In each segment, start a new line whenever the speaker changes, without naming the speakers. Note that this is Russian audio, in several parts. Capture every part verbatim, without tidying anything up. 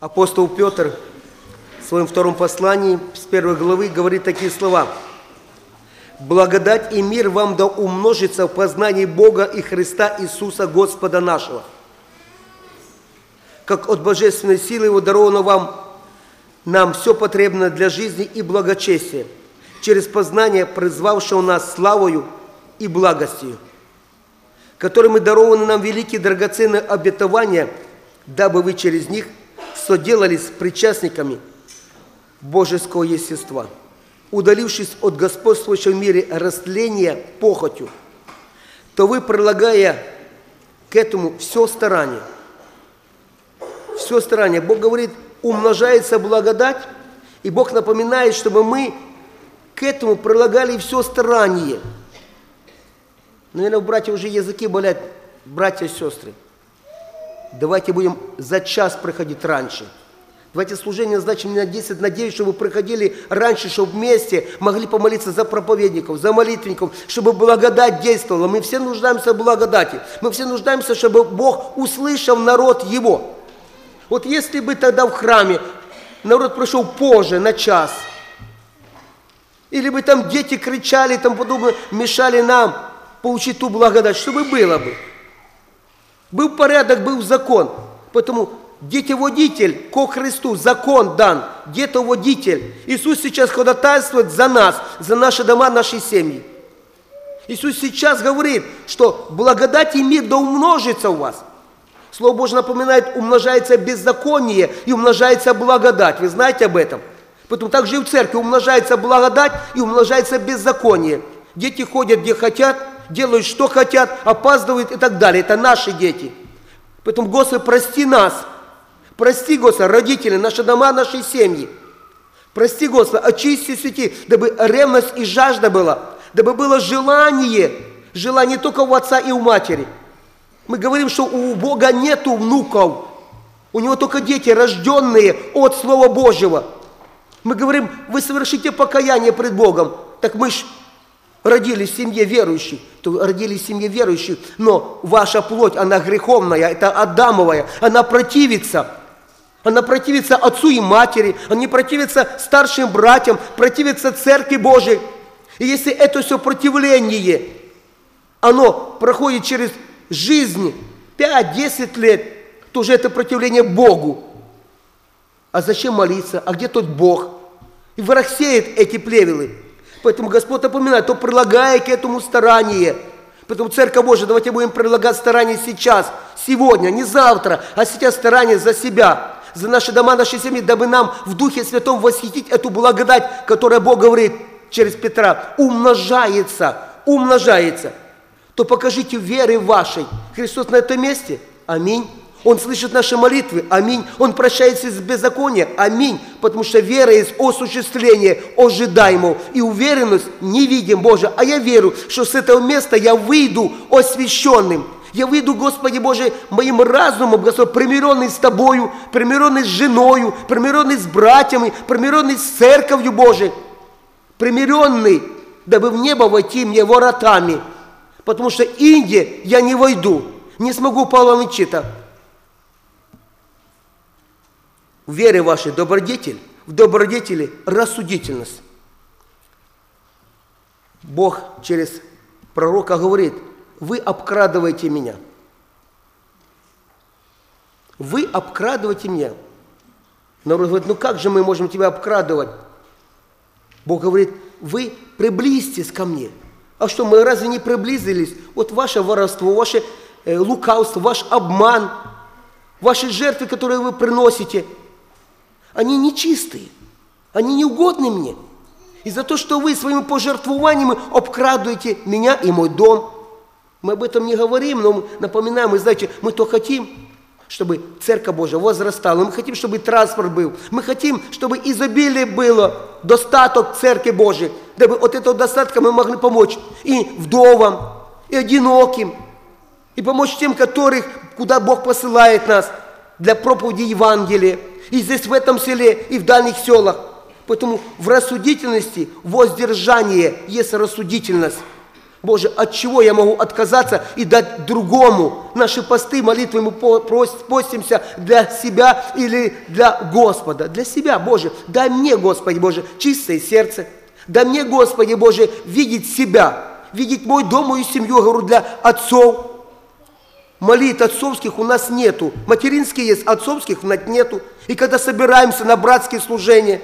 Апостол Петр в своем втором послании с первой главы говорит такие слова. «Благодать и мир вам да умножится в познании Бога и Христа Иисуса Господа нашего. Как от божественной силы Его даровано вам, нам все потребное для жизни и благочестия, через познание призвавшего нас славою и благостью, которыми дарованы нам великие драгоценные обетования, дабы вы через них соделались причастниками божеского естества, удалившись от господствующего в мире растления похотью, то вы, прилагая к этому все старание, все старание, Бог говорит, умножается благодать, и Бог напоминает, чтобы мы к этому прилагали все старание. Наверное, у братьев уже языки болят, братья и сестры. Давайте будем за час приходить раньше. Давайте служение назначим на десять, на девять, чтобы вы приходили раньше, чтобы вместе могли помолиться за проповедников, за молитвенников, чтобы благодать действовала. Мы все нуждаемся в благодати. Мы все нуждаемся, чтобы Бог услышал народ Его. Вот если бы тогда в храме народ пришел позже, на час, или бы там дети кричали, там подобное, мешали нам получить ту благодать, что бы было бы? Был порядок, был закон. Поэтому детеводитель ко Христу, закон дан, детоводитель. Иисус сейчас ходатайствует за нас, за наши дома, наши семьи. Иисус сейчас говорит, что благодать и мир да умножится у вас. Слово Божье напоминает, умножается беззаконие и умножается благодать. Вы знаете об этом? Поэтому также и в церкви умножается благодать и умножается беззаконие. Дети ходят где хотят, делают что хотят, опаздывают и так далее. Это наши дети. Поэтому, Господи, прости нас. Прости, Господи, родители, наши дома, наши семьи. Прости, Господи, очисти, свети, дабы ревность и жажда была, дабы было желание, желание только у отца и у матери. Мы говорим, что у Бога нету внуков, у Него только дети, рожденные от Слова Божьего. Мы говорим, вы совершите покаяние пред Богом. Так мы ж родились в семье верующей, то родились в семье верующей, но ваша плоть, она греховная, это Адамовая, она противится. Она противится отцу и матери, она противится старшим братьям, противится Церкви Божией. И если это все противление, оно проходит через жизнь пять-десять лет, то уже это противление Богу. А зачем молиться? А где тот Бог? И враг сеет эти плевелы. Поэтому Господь напоминает, то прилагая к этому старание. Поэтому Церковь Божия, давайте будем прилагать старание сейчас, сегодня, не завтра, а сейчас старание за себя, за наши дома, наши семьи, дабы нам в Духе Святом восхитить эту благодать, которая Бог говорит через Петра, умножается, умножается. То покажите веры вашей. Христос на этом месте? Аминь. Он слышит наши молитвы. Аминь. Он прощается из беззакония. Аминь. Потому что вера есть осуществление ожидаемого. И уверенность не видим, Боже. А я верю, что с этого места я выйду освященным. Я выйду, Господи Боже, моим разумом, Господь, примиренный с Тобою, примиренный с женою, примиренный с братьями, примиренный с Церковью Божией. Примиренный, дабы в небо войти мне воротами. Потому что инде я не войду, не смогу полонить это. В вере вашей добродетель, в добродетели рассудительность. Бог через пророка говорит, вы обкрадываете меня. Вы обкрадываете меня. Народ говорит, ну как же мы можем тебя обкрадывать? Бог говорит, вы приблизьтесь ко мне. А что, мы разве не приблизились? Вот ваше воровство, ваше э, лукавство, ваш обман, ваши жертвы, которые вы приносите, они нечистые, они неугодны мне. И за то, что вы своими пожертвованиями обкрадываете меня и мой дом. Мы об этом не говорим, но напоминаем, вы знаете, мы то хотим, чтобы Церковь Божия возрастала, мы хотим, чтобы транспорт был, мы хотим, чтобы изобилие было, достаток Церкви Божией, дабы от этого достатка мы могли помочь и вдовам, и одиноким, и помочь тем, которых, куда Бог посылает нас, для проповеди Евангелия, и здесь в этом селе, и в дальних селах. Поэтому в рассудительности воздержание есть рассудительность. Боже, от чего я могу отказаться и дать другому? Наши посты, молитвы мы постимся для себя или для Господа? Для себя, Боже. Дай мне, Господи Боже, чистое сердце. Дай мне, Господи Боже, видеть себя, видеть мой дом, мою семью, говорю, для отцов. Молитв отцовских у нас нету. Материнские есть, отцовских у нас нету. И когда собираемся на братские служения,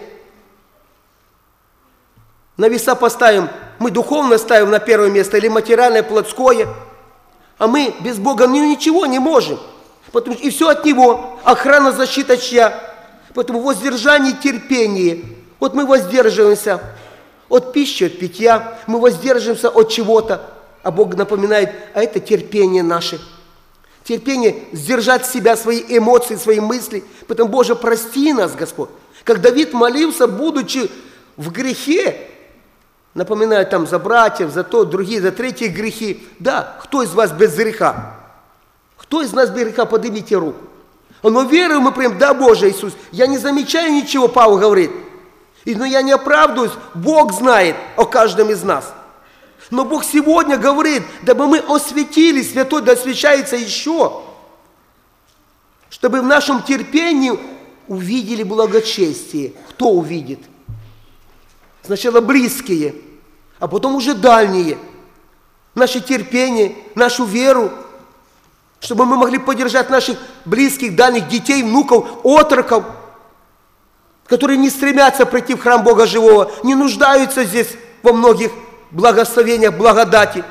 на веса поставим, мы духовно ставим на первое место или материальное, плотское, а мы без Бога ну, ничего не можем. Потому что и все от Него, охрана, защита чья. Поэтому воздержание, терпение. Вот мы воздерживаемся от пищи, от питья, мы воздерживаемся от чего-то, а Бог напоминает, а это терпение наше. Терпение сдержать себя, свои эмоции, свои мысли. Поэтому, Боже, прости нас, Господь. Как Давид молился, будучи в грехе, напоминаю там за братьев, за то, другие, за третьи грехи. Да, кто из вас без греха? Кто из нас без греха? Поднимите руку. Но веруем мы прям, да, Боже Иисус, я не замечаю ничего, Павел говорит. И, но я не оправдываюсь, Бог знает о каждом из нас. Но Бог сегодня говорит, дабы мы осветились, Святой да освящается еще, чтобы в нашем терпении увидели благочестие. Кто увидит? Сначала близкие, а потом уже дальние. Наше терпение, нашу веру, чтобы мы могли поддержать наших близких, дальних детей, внуков, отроков, которые не стремятся прийти в храм Бога Живого, не нуждаются здесь во многих благословениях, благодати.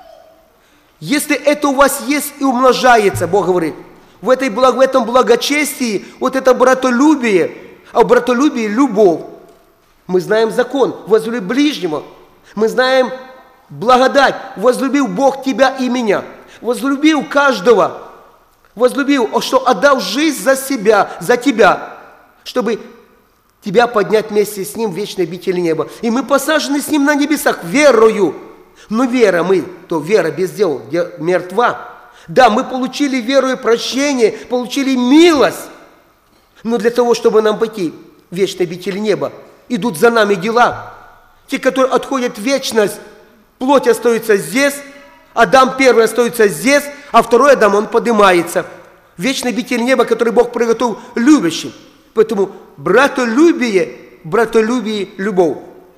Если это у вас есть и умножается, Бог говорит, в, этой, в этом благочестии, вот это братолюбие, а в братолюбии любовь. Мы знаем закон, возлюби ближнего. Мы знаем благодать, возлюбил Бог тебя и меня. Возлюбил каждого, возлюбил, что отдал жизнь за себя, за тебя, чтобы тебя поднять вместе с Ним в вечной обители неба. И мы посажены с Ним на небесах верою. Но вера мы, то вера без дел мертва. Да, мы получили веру и прощение, получили милость. Но для того, чтобы нам пойти в вечной обители неба, идут за нами дела. Те, которые отходят в вечность, плоть остается здесь, Адам первый остается здесь, а второй Адам, он поднимается. Вечный обитель неба, который Бог приготовил любящим. Поэтому братолюбие, братолюбие, любовь.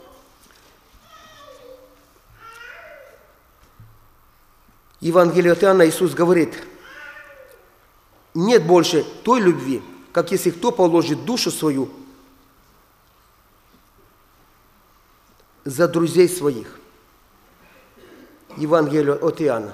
Евангелие от Иоанна Иисус говорит, нет больше той любви, как если кто положит душу свою за друзей своих. Евангелие от Иоанна.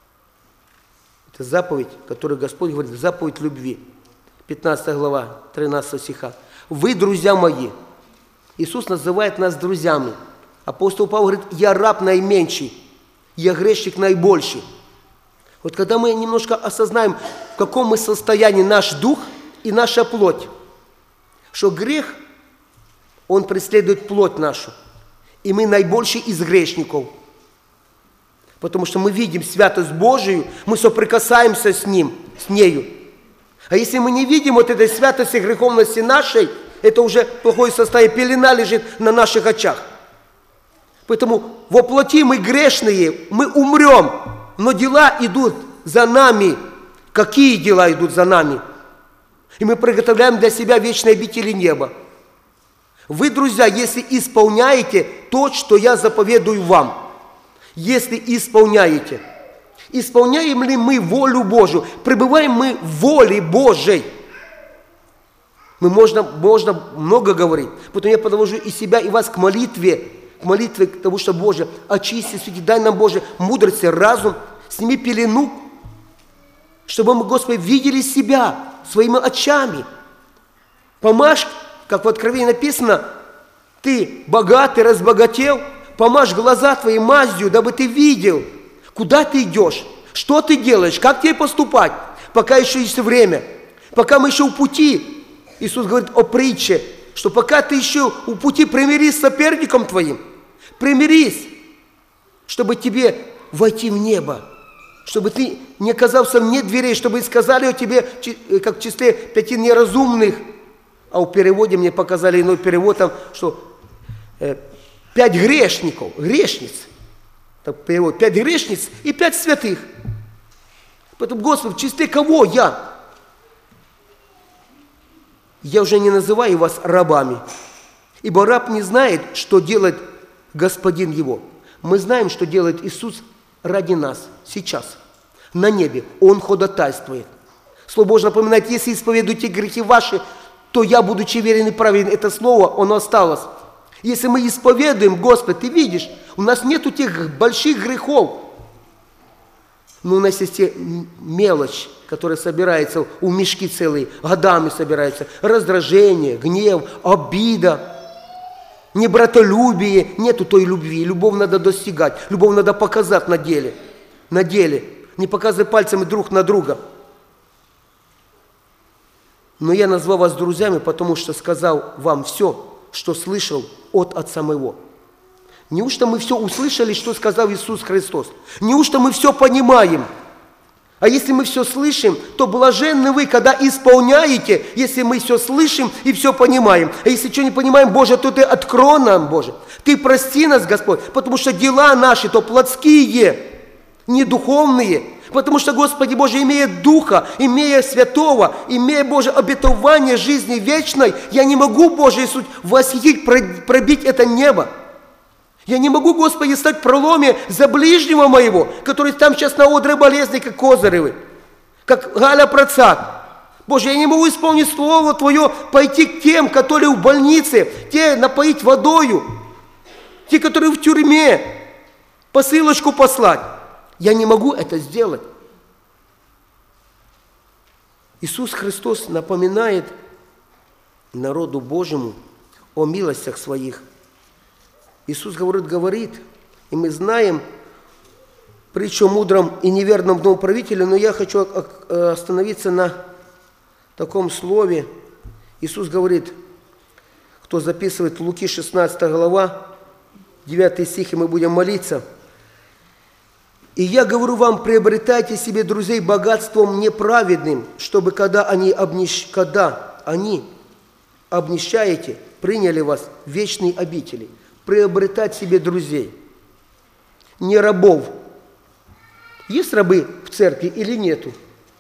Это заповедь, которую Господь говорит, заповедь любви. пятнадцатая глава, тринадцатого стиха. Вы, друзья мои. Иисус называет нас друзьями. Апостол Павел говорит, я раб наименьший, я грешник наибольший. Вот когда мы немножко осознаем, в каком мы состоянии наш дух и наша плоть, что грех, он преследует плоть нашу. И мы наибольший из грешников. Потому что мы видим святость Божию, мы соприкасаемся с Ним, с нею. А если мы не видим вот этой святости, греховности нашей, это уже плохое состояние, пелена лежит на наших очах. Поэтому во плоти мы грешные, мы умрем, но дела идут за нами. Какие дела идут за нами? И мы приготовляем для себя вечные обители неба. Вы, друзья, если исполняете то, что я заповедую вам, если исполняете, исполняем ли мы волю Божию, пребываем мы в воле Божией, мы можно, можно много говорить, поэтому я подвожу и себя, и вас к молитве, к молитве, к тому, что Боже, очисти, святи, дай нам, Боже, мудрость, разум, сними пелену, чтобы мы, Господи, видели себя своими очами. Помажь, как в Откровении написано, ты богатый, разбогател, помажь глаза твои мазью, дабы ты видел, куда ты идешь, что ты делаешь, как тебе поступать, пока еще есть время, пока мы еще в пути. Иисус говорит о притче, что пока ты еще у пути, примирись с соперником твоим, примирись, чтобы тебе войти в небо, чтобы ты не оказался вне дверей, чтобы сказали о тебе, как в числе пяти неразумных, а в переводе мне показали иной перевод, там, что э, пять грешников, грешниц. Так перевод, пять грешниц и пять святых. Поэтому, Господи, в числе кого я? Я уже не называю вас рабами, ибо раб не знает, что делает Господин его. Мы знаем, что делает Иисус ради нас сейчас, на небе. Он ходатайствует. Слово Божье напоминает, если исповедуете грехи ваши, то я, будучи верен и праведен. Это слово, оно осталось. Если мы исповедуем, Господи, ты видишь, у нас нету тех больших грехов. Но у нас есть те мелочь, которая собирается, у мешки целые, годами собирается. Раздражение, гнев, обида, небратолюбие. Нету той любви. Любовь надо достигать. Любовь надо показать на деле. На деле. Не показывай пальцами друг на друга. Но я назвал вас друзьями, потому что сказал вам все, что слышал от Отца моего. Неужто мы все услышали, что сказал Иисус Христос? Неужто мы все понимаем? А если мы все слышим, то блаженны вы, когда исполняете, если мы все слышим и все понимаем. А если что не понимаем, Боже, то Ты открой нам, Боже. Ты прости нас, Господь, потому что дела наши то плотские, не духовные. Потому что, Господи Боже, имея Духа, имея Святого, имея, Боже, обетование жизни вечной, я не могу, Боже Иисус, восхитить, пробить это небо. Я не могу, Господи, стать в проломе за ближнего моего, который там сейчас на одре болезни, как Козыревы, как Галя Процак. Боже, я не могу исполнить Слово Твое, пойти к тем, которые в больнице, те напоить водою, те, которые в тюрьме, посылочку послать. Я не могу это сделать. Иисус Христос напоминает народу Божьему о милостях своих. Иисус говорит, говорит, и мы знаем притчу о мудром и неверном домоправителе, но я хочу остановиться на таком слове. Иисус говорит, кто записывает Луки шестнадцатая глава, девятый стих, и мы будем молиться. «И я говорю вам, приобретайте себе друзей богатством неправедным, чтобы когда они, обнищ... когда они обнищаете, приняли вас в вечные обители». Приобретать себе друзей, не рабов. Есть рабы в церкви или нету?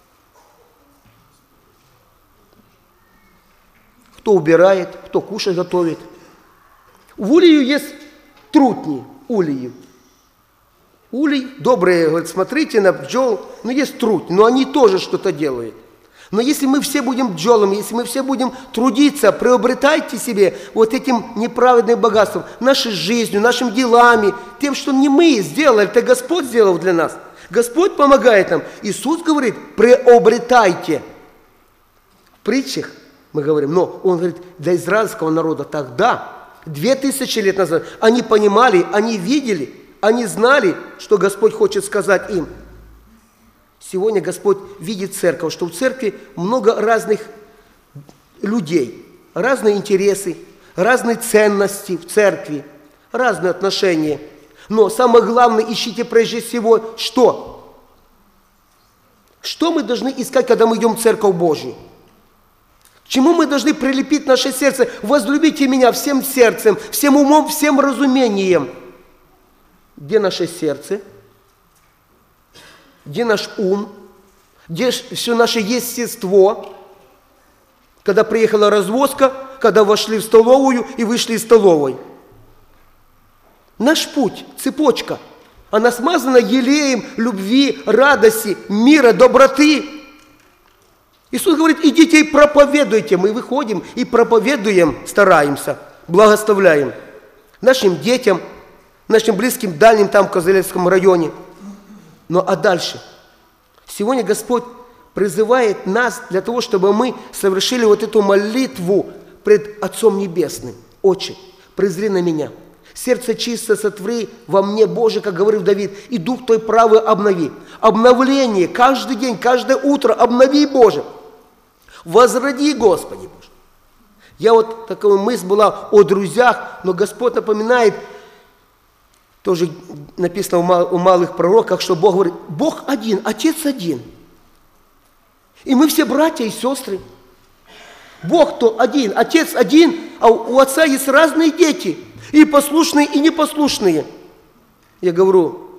Кто убирает, кто кушать готовит. В улию есть трутни, улию. Улей, добрые, говорят, смотрите на пчел, но есть трутни, но они тоже что-то делают. Но если мы все будем пчелами, если мы все будем трудиться, приобретайте себе вот этим неправедным богатством, нашей жизнью, нашими делами, тем, что не мы сделали, это Господь сделал для нас. Господь помогает нам. Иисус говорит, приобретайте. В притчах мы говорим, но Он говорит, для израильского народа тогда, две тысячи лет назад, они понимали, они видели, они знали, что Господь хочет сказать им. Сегодня Господь видит церковь, что в церкви много разных людей, разные интересы, разные ценности в церкви, разные отношения. Но самое главное, ищите прежде всего, что? Что мы должны искать, когда мы идем в церковь Божию? К чему мы должны прилепить наше сердце? Возлюбите меня всем сердцем, всем умом, всем разумением. Где наше сердце? Где наш ум? Где все наше естество? Когда приехала развозка, когда вошли в столовую и вышли из столовой. Наш путь, цепочка, она смазана елеем любви, радости, мира, доброты. Иисус говорит, идите и проповедуйте. Мы выходим и проповедуем, стараемся, благословляем нашим детям, нашим близким, дальним там в Козелецком районе. Ну а дальше? Сегодня Господь призывает нас для того, чтобы мы совершили вот эту молитву пред Отцом Небесным. Отче, презри на меня. Сердце чисто сотвори во мне, Боже, как говорил Давид, и дух Твой правый обнови. Обновление каждый день, каждое утро обнови, Боже. Возроди, Господи, Боже. Я вот, такая мысль была о друзьях, но Господь напоминает, тоже написано у малых пророках, что Бог говорит, Бог один, Отец один. И мы все братья и сестры. Бог-то один, Отец один, а у Отца есть разные дети. И послушные, и непослушные. Я говорю,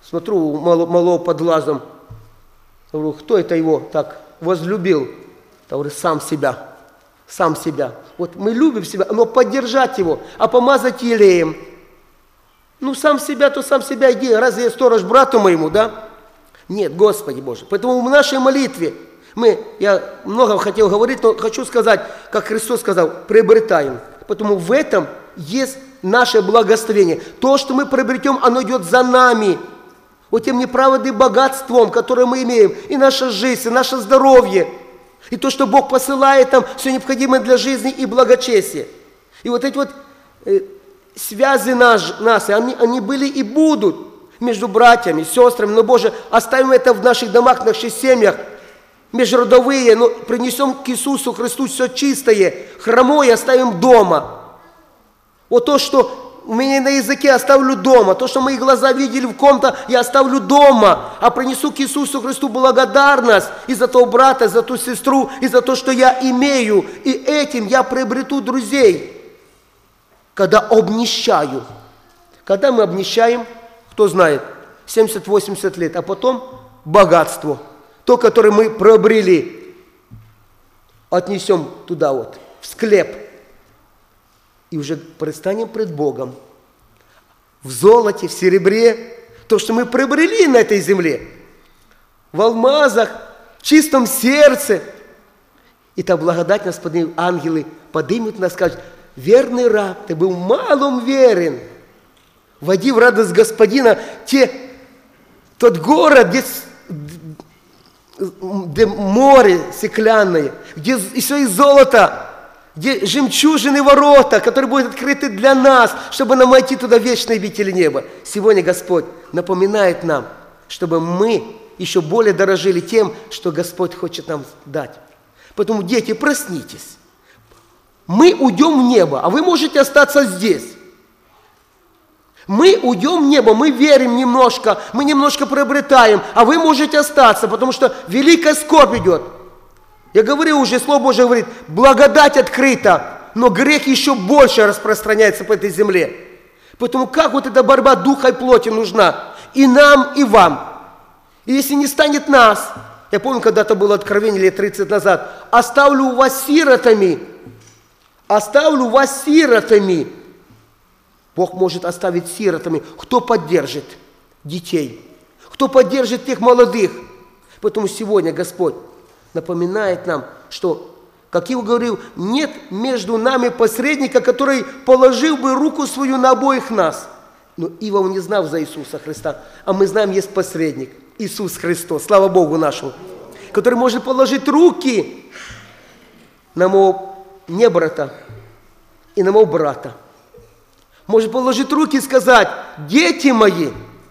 Смотрю, у мало, малого под глазом. Говорю, кто это его так возлюбил? Я говорю, сам себя. Сам себя. Вот мы любим себя, но поддержать его, а помазать елеем. Ну, сам себя, то сам себя иди. Разве я сторож брату моему, да? Нет, Господи Боже. Поэтому в нашей молитве мы, я много хотел говорить, но хочу сказать, как Христос сказал, приобретаем. Поэтому в этом есть наше благословение. То, что мы приобретем, оно идет за нами. Вот тем неправедным богатством, которое мы имеем, и наша жизнь, и наше здоровье, и то, что Бог посылает нам, все необходимое для жизни и благочестия. И вот эти вот э, связи наш, нас, они, они были и будут между братьями, сестрами. Но, Боже, оставим это в наших домах, в наших семьях, межродовые, но принесем к Иисусу Христу все чистое, хромое оставим дома. Вот то, что у меня на языке, оставлю дома. То, что мои глаза видели в ком-то, я оставлю дома. А принесу к Иисусу Христу благодарность и за того брата, и за ту сестру, и за то, что я имею. И этим я приобрету друзей, когда обнищаю. Когда мы обнищаем, кто знает, семьдесят-восемьдесят лет, а потом богатство. То, которое мы приобрели, отнесем туда вот, в склеп. И уже предстанем пред Богом в золоте, в серебре, то, что мы приобрели на этой земле, в алмазах, в чистом сердце. И та благодать нас поднимет, ангелы поднимут нас, скажут, верный раб, ты был малом верен. Войди в радость Господина, те, тот город, где, где море стеклянное, где все из золота, где жемчужины ворота, которые будут открыты для нас, чтобы нам войти туда в вечное обители неба. Сегодня Господь напоминает нам, чтобы мы еще более дорожили тем, что Господь хочет нам дать. Поэтому, дети, проснитесь. Мы уйдем в небо, а вы можете остаться здесь. Мы уйдем в небо, мы верим немножко, мы немножко приобретаем, а вы можете остаться, потому что великая скорбь идет. Я говорил уже, Слово Божие говорит, благодать открыта, но грех еще больше распространяется по этой земле. Поэтому как вот эта борьба духа и плоти нужна и нам, и вам. И если не станет нас, я помню, когда-то было откровение лет тридцать назад, оставлю вас сиротами, оставлю вас сиротами. Бог может оставить сиротами. Кто поддержит детей? Кто поддержит тех молодых? Поэтому сегодня Господь напоминает нам, что, как я говорил, нет между нами посредника, который положил бы руку свою на обоих нас. Но Иов не знал за Иисуса Христа, а мы знаем, есть посредник, Иисус Христос, слава Богу нашему, который может положить руки на моего небрата и на моего брата. Может положить руки и сказать, дети мои,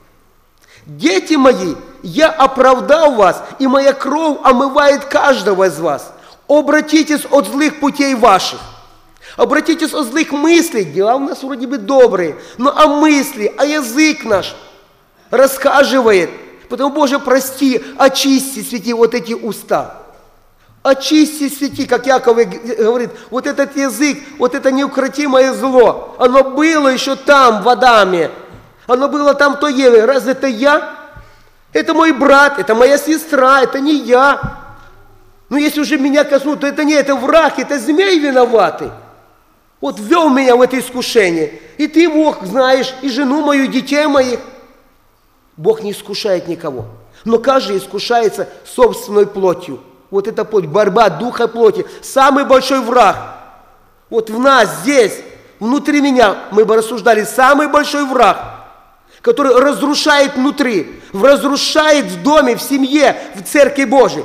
дети мои, я оправдал вас, и моя кровь омывает каждого из вас. Обратитесь от злых путей ваших. Обратитесь от злых мыслей. Дела у нас вроде бы добрые, но а мысли, а язык наш рассказывает. Потому, Боже, прости, очисти, свети вот эти уста. Очисти, свети, как Яков говорит, вот этот язык, вот это неукротимое зло, оно было еще там, в Адаме. Оно было там в той Еве. Разве это я? Это мой брат, это моя сестра, это не я. Но если уже меня коснут, то это не это враг, это змей виноватый. Вот ввел меня в это искушение. И ты, Бог, знаешь, и жену мою, и детей моих. Бог не искушает никого. Но каждый искушается собственной плотью. Вот это плоть, борьба духа и плоти. Самый большой враг. Вот в нас здесь, внутри меня, мы бы рассуждали, самый большой враг, который разрушает внутри, разрушает в доме, в семье, в церкви Божией.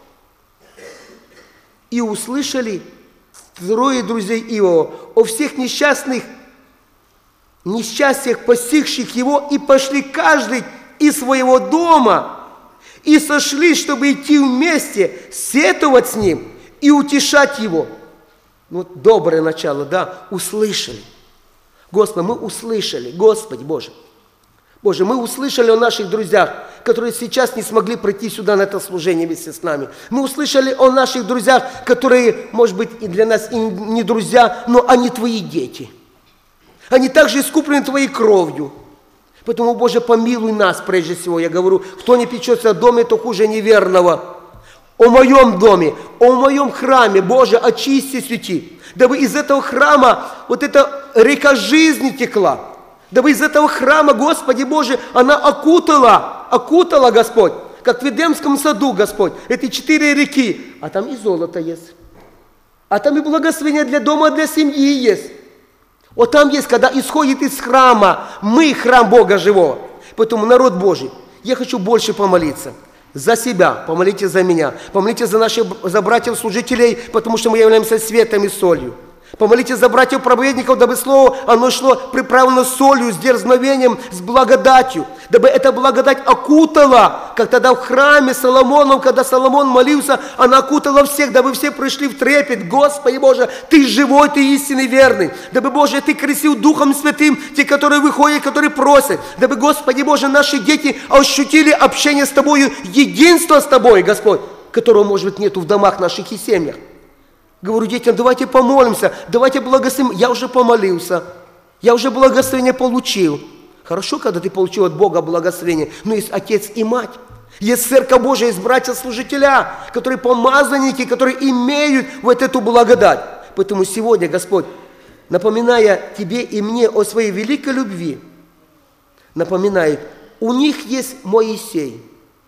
И услышали трое друзей Иова о всех несчастных, несчастьях, постигших его, и пошли каждый из своего дома, и сошли, чтобы идти вместе, сетовать с ним и утешать его. Вот доброе начало, да, услышали. Господи, мы услышали, Господи Боже. Боже, мы услышали о наших друзьях, которые сейчас не смогли прийти сюда на это служение вместе с нами. Мы услышали о наших друзьях, которые, может быть, и для нас и не друзья, но они Твои дети. Они также искуплены Твоей кровью. Поэтому, Боже, помилуй нас прежде всего. Я говорю, кто не печется о доме, то хуже неверного. О моем доме, о моем храме, Боже, очисти, свети. Дабы из этого храма вот эта река жизни текла. Дабы из этого храма, Господи Боже, она окутала, окутала, Господь, как в Эдемском саду, Господь, эти четыре реки. А там и золото есть. А там и благословение для дома, для семьи есть. Вот там есть, когда исходит из храма, мы храм Бога живого. Поэтому, народ Божий, я хочу больше помолиться. За себя, помолитесь за меня, помолитесь за наших, за братьев-служителей, потому что мы являемся светом и солью. Помолитесь за братьев-проповедников, дабы слово, оно шло приправлено солью, с дерзновением, с благодатью. Дабы эта благодать окутала, как тогда в храме Соломоном, когда Соломон молился, она окутала всех, дабы все пришли в трепет. Господи Боже, Ты живой, Ты истинный, верный. Дабы, Боже, Ты крестил Духом Святым, те, которые выходят, которые просят. Дабы, Господи Боже, наши дети ощутили общение с Тобою, единство с Тобой, Господь, которого, может быть, нету в домах наших и семьях. Говорю детям, давайте помолимся, давайте благословим. Я уже помолился, я уже благословение получил. Хорошо, когда ты получил от Бога благословение, но есть отец и мать. Есть Церковь Божия, есть братья-служителя, которые помазанники, которые имеют вот эту благодать. Поэтому сегодня, Господь, напоминая Тебе и мне о своей великой любви, напоминает, у них есть Моисей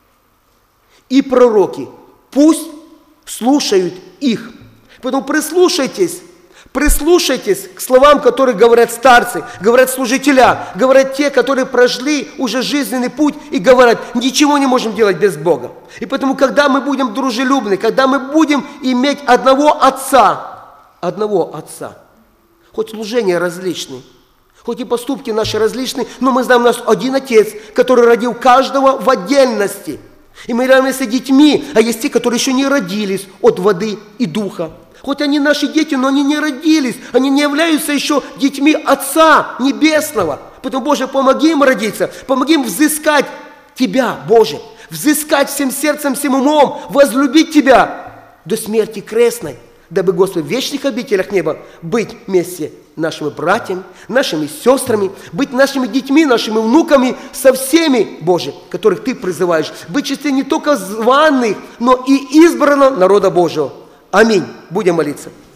и пророки, пусть слушают их. Поэтому прислушайтесь, прислушайтесь к словам, которые говорят старцы, говорят служителя, говорят те, которые прошли уже жизненный путь и говорят, ничего не можем делать без Бога. И поэтому, когда мы будем дружелюбны, когда мы будем иметь одного Отца, одного Отца, хоть служения различные, хоть и поступки наши различные, но мы знаем, у нас один Отец, который родил каждого в отдельности. И мы являемся детьми, а есть те, которые еще не родились от воды и духа. Хоть они наши дети, но они не родились, они не являются еще детьми Отца Небесного. Поэтому, Боже, помоги им родиться, помоги им взыскать Тебя, Боже, взыскать всем сердцем, всем умом, возлюбить Тебя до смерти крестной, дабы, Господи, в вечных обителях неба быть вместе нашими братьями, нашими сестрами, быть нашими детьми, нашими внуками, со всеми, Боже, которых Ты призываешь, быть в числе не только званых, но и избранного народа Божьего. Аминь. Будем молиться.